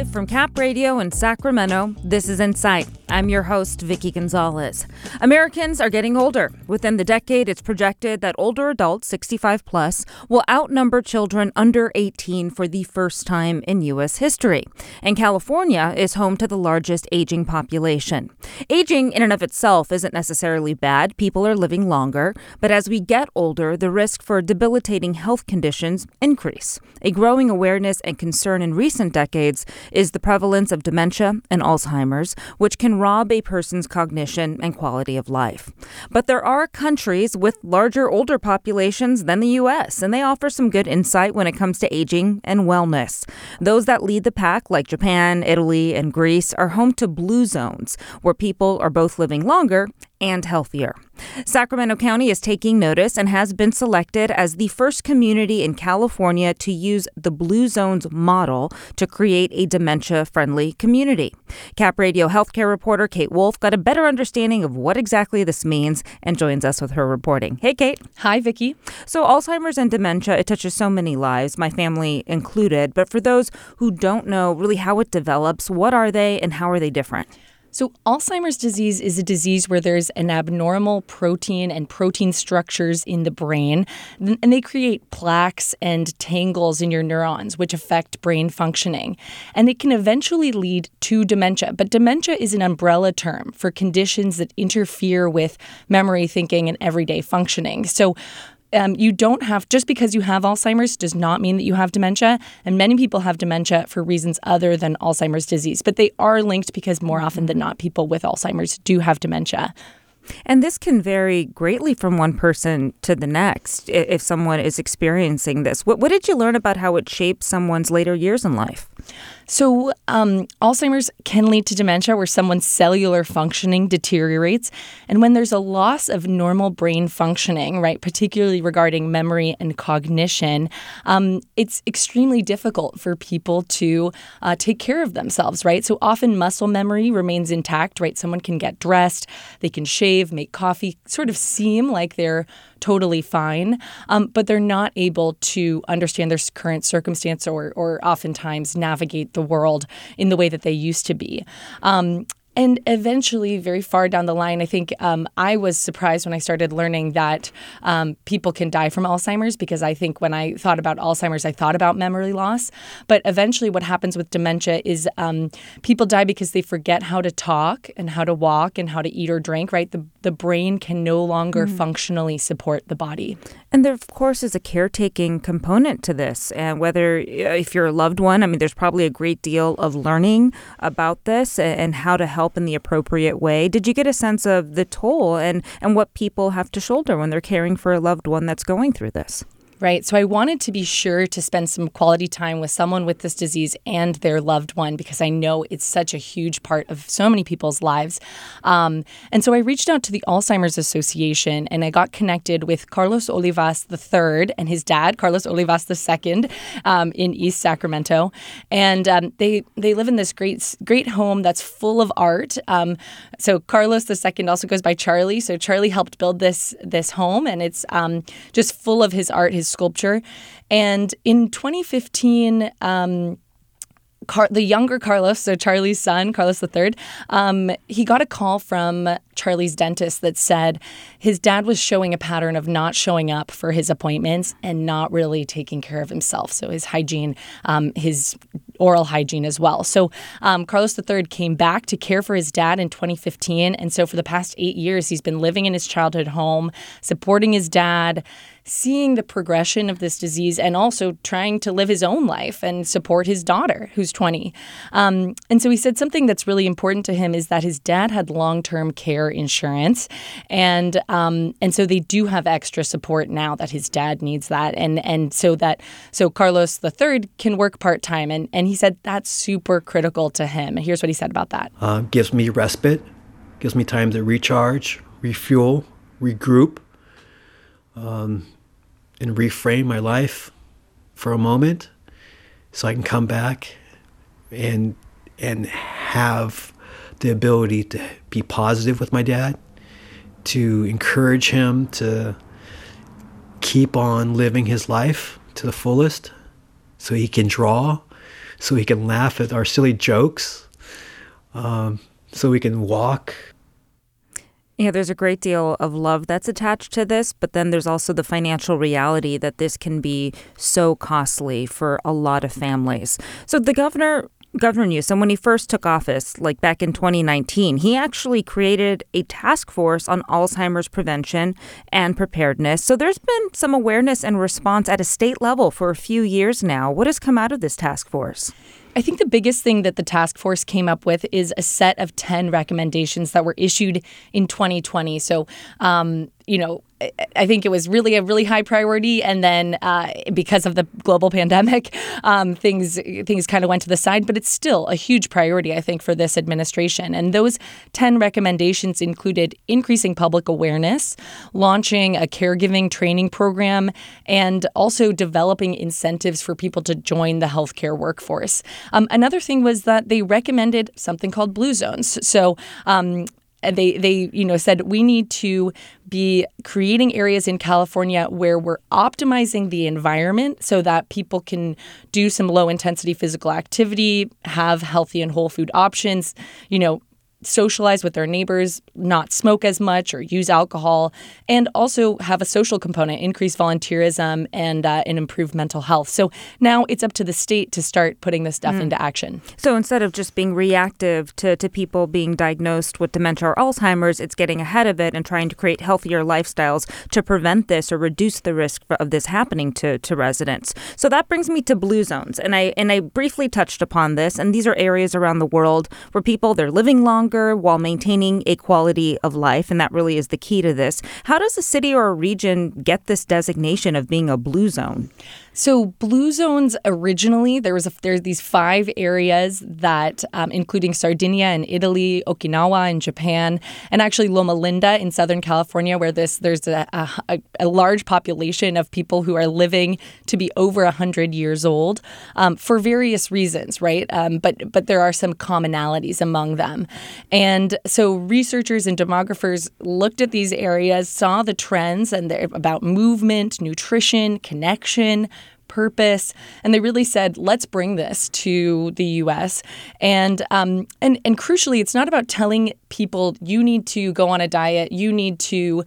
Live from Cap Radio in Sacramento, this is Insight. I'm your host, Vicky Gonzalez. Americans are getting older. Within the decade, it's projected that older adults, 65 plus, will outnumber children under 18 for the first time in U.S. history. And California is home to the largest aging population. Aging in and of itself isn't necessarily bad. People are living longer. But as we get older, the risk for debilitating health conditions increase. A growing awareness and concern in recent decades is the prevalence of dementia and Alzheimer's, which can rob a person's cognition and quality of life. But there are countries with larger older populations than the U.S., and they offer some good insight when it comes to aging and wellness. Those that lead the pack, like Japan, Italy, and Greece, are home to blue zones, where people are both living longer and healthier. Sacramento County is taking notice and has been selected as the first community in California to use the Blue Zones model to create a dementia-friendly community. Cap Radio healthcare reporter Kate Wolf got a better understanding of what exactly this means and joins us with her reporting. Hey, Kate. Hi, Vicky. So Alzheimer's and dementia, it touches so many lives, my family included. But for those who don't know really how it develops, what are they and how are they different? So Alzheimer's disease is a disease where there's an abnormal protein and protein structures in the brain, and they create plaques and tangles in your neurons, which affect brain functioning. And it can eventually lead to dementia. But dementia is an umbrella term for conditions that interfere with memory, thinking, and everyday functioning. So you don't have, just because you have Alzheimer's does not mean that you have dementia. And many people have dementia for reasons other than Alzheimer's disease. But they are linked because more often than not, people with Alzheimer's do have dementia. And this can vary greatly from one person to the next if someone is experiencing this. What did you learn about how it shapes someone's later years in life? So Alzheimer's can lead to dementia where someone's cellular functioning deteriorates. And when there's a loss of normal brain functioning, right, particularly regarding memory and cognition, it's extremely difficult for people to take care of themselves, right? So often muscle memory remains intact, right? Someone can get dressed, they can shave, make coffee, sort of seem like they're totally fine, but they're not able to understand their current circumstance or oftentimes navigate the world in the way that they used to be. And eventually, very far down the line, I think I was surprised when I started learning that people can die from Alzheimer's, because I think when I thought about Alzheimer's, I thought about memory loss. But eventually what happens with dementia is people die because they forget how to talk and how to walk and how to eat or drink, right? The brain can no longer functionally support the body. And there, of course, is a caretaking component to this. And whether if you're a loved one, I mean, there's probably a great deal of learning about this and how to help in the appropriate way. Did you get a sense of the toll and what people have to shoulder when they're caring for a loved one that's going through this? Right. So I wanted to be sure to spend some quality time with someone with this disease and their loved one, because I know it's such a huge part of so many people's lives. And so I reached out to the Alzheimer's Association and I got connected with Carlos Olivas III and his dad, Carlos Olivas II, in East Sacramento. And they live in this great home that's full of art. So Carlos II also goes by Charlie. So Charlie helped build this home, and it's just full of his art, his sculpture. And in 2015, the younger Carlos, so Charlie's son, Carlos III, he got a call from Charlie's dentist that said his dad was showing a pattern of not showing up for his appointments and not really taking care of himself. So his hygiene, his oral hygiene as well. So Carlos III came back to care for his dad in 2015. And so for the past 8 years, he's been living in his childhood home, supporting his dad, seeing the progression of this disease, and also trying to live his own life and support his daughter, who's 20. And so he said something that's really important to him is that his dad had long-term care insurance. And so they do have extra support now that his dad needs that. And so Carlos III can work part-time. And he said that's super critical to him. And here's what he said about that. Gives me respite, gives me time to recharge, refuel, regroup, and reframe my life for a moment so I can come back and have the ability to be positive with my dad, to encourage him to keep on living his life to the fullest so he can draw so he can laugh at our silly jokes, so we can walk. Yeah, there's a great deal of love that's attached to this, but then there's also the financial reality that this can be so costly for a lot of families. So the Governor Newsom, when he first took office, like back in 2019, he actually created a task force on Alzheimer's prevention and preparedness. So there's been some awareness and response at a state level for a few years now. What has come out of this task force? I think the biggest thing that the task force came up with is a set of 10 recommendations that were issued in 2020. So, I think it was really a really high priority. And then because of the global pandemic, things kind of went to the side. But it's still a huge priority, I think, for this administration. And those 10 recommendations included increasing public awareness, launching a caregiving training program, and also developing incentives for people to join the healthcare workforce. Another thing was that they recommended something called Blue Zones. So they said we need to be creating areas in California where we're optimizing the environment so that people can do some low intensity physical activity, have healthy and whole food options, socialize with their neighbors, not smoke as much or use alcohol, and also have a social component, increase volunteerism, and improve mental health. So now it's up to the state to start putting this stuff into action. So instead of just being reactive to people being diagnosed with dementia or Alzheimer's, it's getting ahead of it and trying to create healthier lifestyles to prevent this or reduce the risk of this happening to residents. So that brings me to Blue Zones. And I briefly touched upon this. And these are areas around the world where they're living longer while maintaining a quality of life. And that really is the key to this. How does a city or a region get this designation of being a blue zone? So Blue Zones originally, there's these 5 areas that, including Sardinia in Italy, Okinawa in Japan, and actually Loma Linda in Southern California, where there's a large population of people who are living to be over 100 years old for various reasons, right? But there are some commonalities among them. And so researchers and demographers looked at these areas, saw the trends and about movement, nutrition, connection, purpose, and they really said, let's bring this to the U.S. And crucially, it's not about telling people you need to go on a diet, you need to,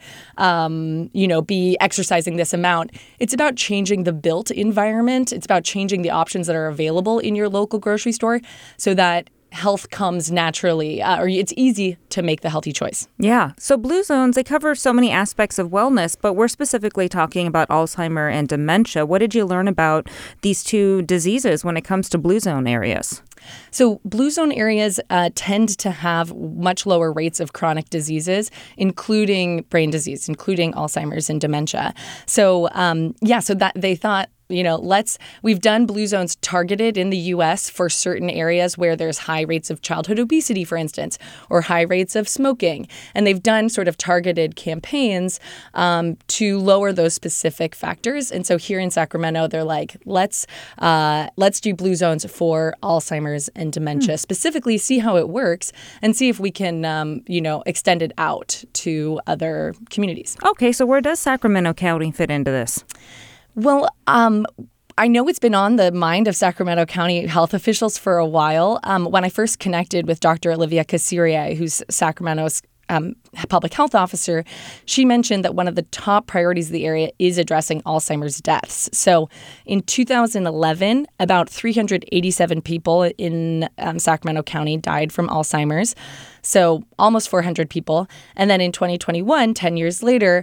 be exercising this amount. It's about changing the built environment. It's about changing the options that are available in your local grocery store so that health comes naturally, or it's easy to make the healthy choice. Yeah. So Blue Zones, they cover so many aspects of wellness, but we're specifically talking about Alzheimer and dementia. What did you learn about these two diseases when it comes to Blue Zone areas? So Blue Zone areas tend to have much lower rates of chronic diseases, including brain disease, including Alzheimer's and dementia. So, so that they thought, we've done Blue Zones targeted in the U.S. for certain areas where there's high rates of childhood obesity, for instance, or high rates of smoking. And they've done sort of targeted campaigns to lower those specific factors. And so here in Sacramento, they're like, let's do Blue Zones for Alzheimer's and dementia, specifically see how it works and see if we can, extend it out to other communities. Okay, so where does Sacramento County fit into this? Well, I know it's been on the mind of Sacramento County health officials for a while. When I first connected with Dr. Olivia Casirier, who's Sacramento's public health officer, she mentioned that one of the top priorities of the area is addressing Alzheimer's deaths. So in 2011, about 387 people in Sacramento County died from Alzheimer's. So almost 400 people. And then in 2021, 10 years later,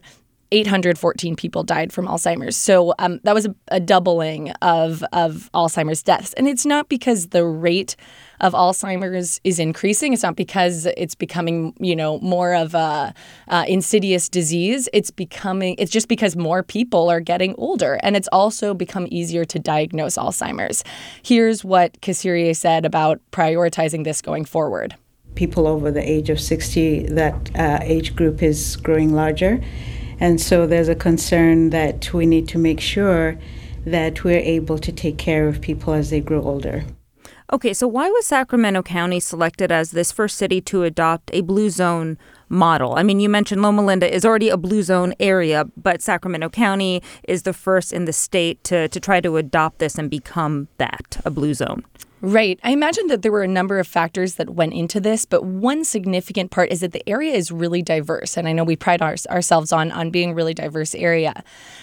814 people died from Alzheimer's. So that was a doubling of Alzheimer's deaths. And it's not because the rate of Alzheimer's is increasing. It's not because it's becoming, more of a insidious disease. It's just because more people are getting older. And it's also become easier to diagnose Alzheimer's. Here's what Casirier said about prioritizing this going forward. People over the age of 60, that age group is growing larger. And so there's a concern that we need to make sure that we're able to take care of people as they grow older. Okay, so why was Sacramento County selected as this first city to adopt a Blue Zone model? I mean, you mentioned Loma Linda is already a Blue Zone area, but Sacramento County is the first in the state to try to adopt this and become that, a Blue Zone. Right. I imagine that there were a number of factors that went into this, but one significant part is that the area is really diverse. And I know we pride ourselves on being a really diverse area.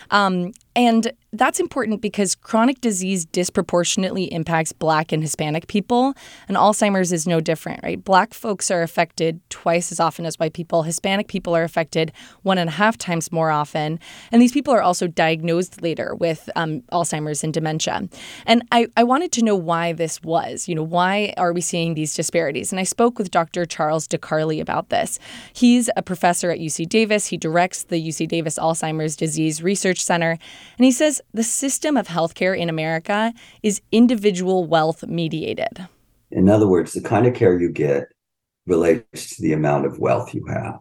And that's important because chronic disease disproportionately impacts Black and Hispanic people, and Alzheimer's is no different, right? Black folks are affected twice as often as white people. Hispanic people are affected 1.5 times more often. And these people are also diagnosed later with Alzheimer's and dementia. And I wanted to know why this was. Why are we seeing these disparities? And I spoke with Dr. Charles DeCarli about this. He's a professor at UC Davis. He directs the UC Davis Alzheimer's Disease Research Center. And he says the system of healthcare in America is individual wealth mediated. In other words, the kind of care you get relates to the amount of wealth you have.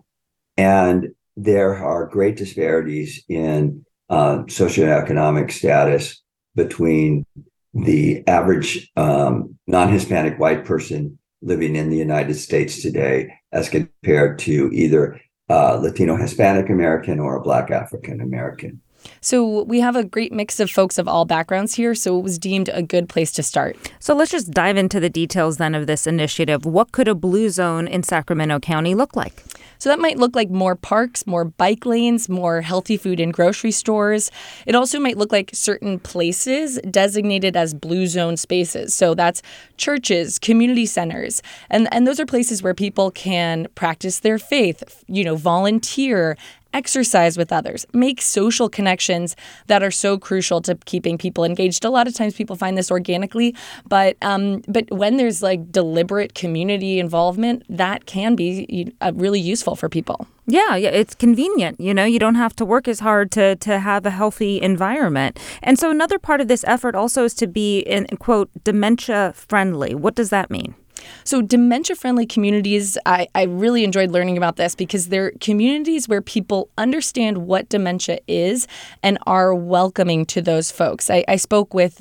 And there are great disparities in socioeconomic status between the average non-Hispanic white person living in the United States today as compared to either Latino Hispanic American or a Black African American. So we have a great mix of folks of all backgrounds here, so it was deemed a good place to start. So let's just dive into the details then of this initiative. What could a blue zone in Sacramento County look like? So that might look like more parks, more bike lanes, more healthy food in grocery stores. It also might look like certain places designated as blue zone spaces. So that's churches, community centers. And those are places where people can practice their faith, volunteer, exercise with others, make social connections that are so crucial to keeping people engaged. A lot of times people find this organically, but when there's like deliberate community involvement, that can be really useful for people. Yeah, it's convenient. You don't have to work as hard to have a healthy environment. And so another part of this effort also is to be, in quote, dementia friendly. What does that mean? So dementia-friendly communities, I really enjoyed learning about this because they're communities where people understand what dementia is and are welcoming to those folks. I spoke with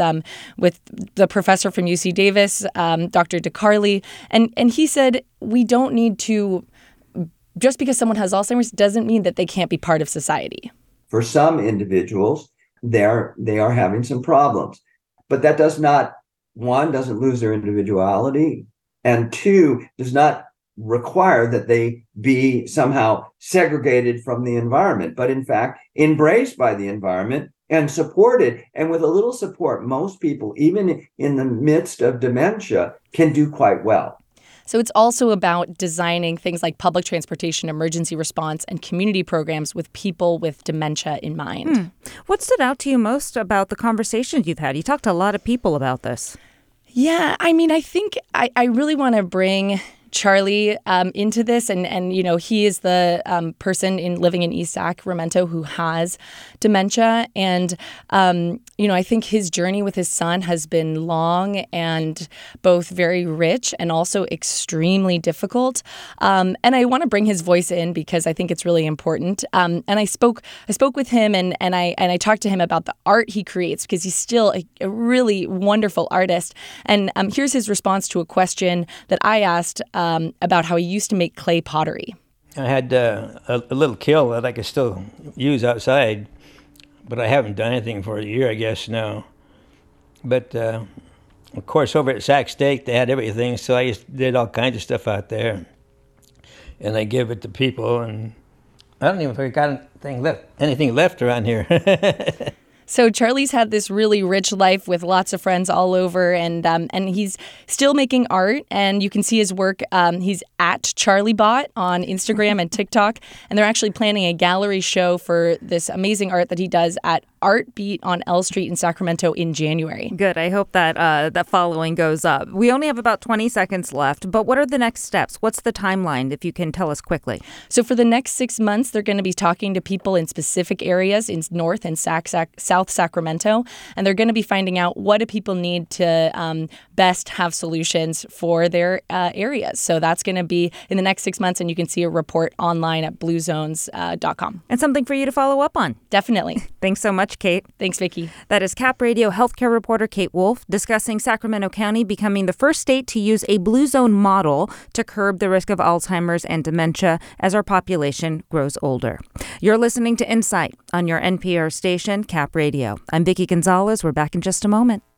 the professor from UC Davis, Dr. DeCarli, and he said we don't need to, just because someone has Alzheimer's doesn't mean that they can't be part of society. For some individuals, they are having some problems, but that doesn't lose their individuality. And 2, does not require that they be somehow segregated from the environment, but in fact, embraced by the environment and supported. And with a little support, most people, even in the midst of dementia, can do quite well. So it's also about designing things like public transportation, emergency response, and community programs with people with dementia in mind. What stood out to you most about the conversations you've had? You talked to a lot of people about this. Yeah, I think I really want to bring Charlie into this. And he is the person living in East Sacramento who has dementia. And, I think his journey with his son has been long and both very rich and also extremely difficult. And I want to bring his voice in because I think it's really important. And I spoke with him and I talked to him about the art he creates because he's still a really wonderful artist. And here's his response to a question that I asked about how he used to make clay pottery. I had a little kiln that I could still use outside, but I haven't done anything for a year, I guess, now. But, of course, over at Sac Steak, they had everything, so I did all kinds of stuff out there. And I give it to people, and I don't even think I got anything left around here. So Charlie's had this really rich life with lots of friends all over, and he's still making art, and you can see his work. He's at CharlieBot on Instagram and TikTok, and they're actually planning a gallery show for this amazing art that he does at Art Beat on L Street in Sacramento in January. Good. I hope that that following goes up. We only have about 20 seconds left, but what are the next steps? What's the timeline, if you can tell us quickly? So for the next 6 months, they're going to be talking to people in specific areas in North and South Sacramento, and they're going to be finding out what do people need to best have solutions for their areas. So that's going to be in the next 6 months, and you can see a report online at bluezones.com. And something for you to follow up on. Definitely. Thanks so much, Kate. Thanks, Vicki. That is Cap Radio healthcare reporter Kate Wolf discussing Sacramento County becoming the first state to use a blue zone model to curb the risk of Alzheimer's and dementia as our population grows older. You're listening to Insight on your NPR station, Cap Radio. I'm Vicki Gonzalez. We're back in just a moment.